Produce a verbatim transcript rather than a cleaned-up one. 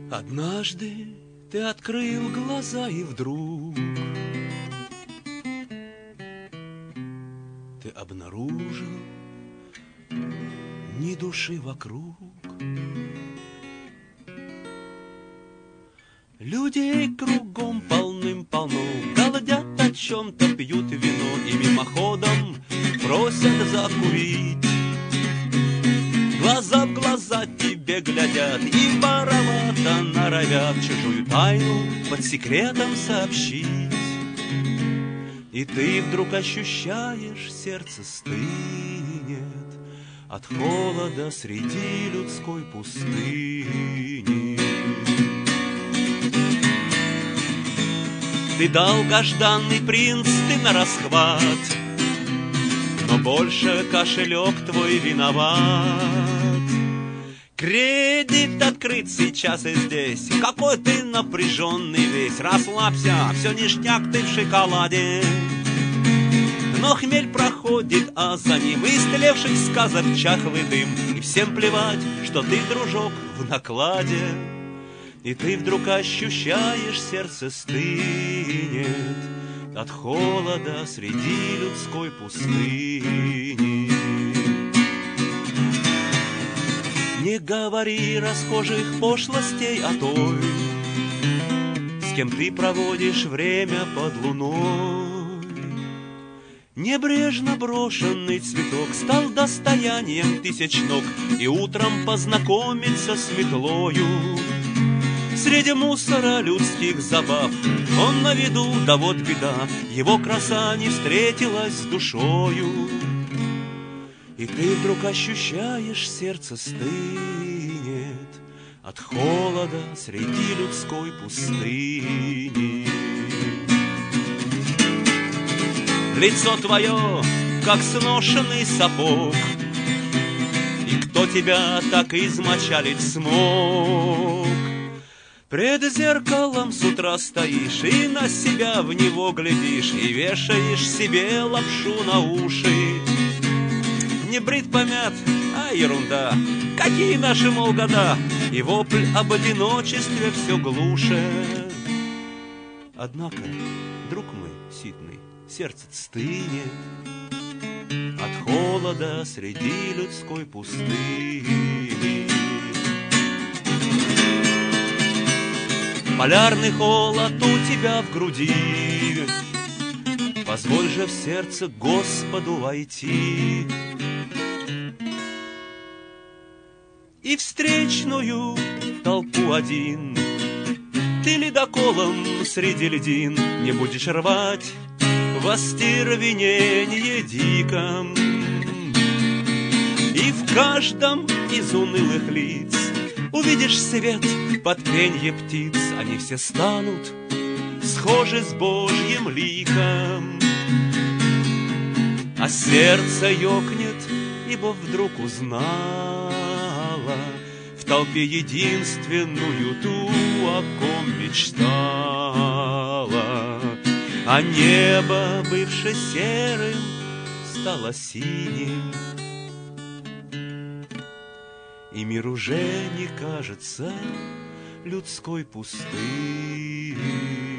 Однажды ты открыл глаза, и вдруг ты обнаружил ни души вокруг. Людей кругом полным-полно, голодят о чем-то, пьют вино и мимоходом просят закурить. Глаза в глаза тебе глядят и воровато норовят чужую тайну под секретом сообщить. И ты вдруг ощущаешь, сердце стынет от холода среди людской пустыни. Ты долгожданный принц, ты нарасхват, но больше кошелек твой виноват. Кредит открыт сейчас и здесь, какой ты напряженный весь. Расслабься, все ништяк, ты в шоколаде. Но хмель проходит, а за ним истлевших сказок чахлый дым. И всем плевать, что ты, дружок, в накладе. И ты вдруг ощущаешь, сердце стынет от холода среди людской пустыни. Не говори расхожих пошлостей о той, с кем ты проводишь время под луной. Небрежно брошенный цветок стал достоянием тысяч ног, и утром познакомиться с метлою. Среди мусора людских забав он на виду, да вот беда, его краса не встретилась с душою. И ты вдруг ощущаешь, сердце стынет от холода среди людской пустыни. Лицо твое, как сношенный сапог, и кто тебя так измочалить смог? Пред зеркалом с утра стоишь и на себя в него глядишь, и вешаешь себе лапшу на уши. Не брит, помят, а ерунда, какие наши, мол, года, и вопль об одиночестве все глуше. Однако, друг мой ситный, сердце стынет от холода среди людской пустыни. Полярный холод у тебя в груди, позволь же в сердце Господу войти. И встречную толпу один ты ледоколом среди льдин не будешь рвать в остервененье диком. И в каждом из унылых лиц увидишь свет под пенье птиц, они все станут схожи с Божьим ликом. А сердце ёкнет, ибо вдруг узнала в толпе единственную ту, о ком мечтала. А небо, бывшее серым, стало синим, и мир уже не кажется людской пустыней.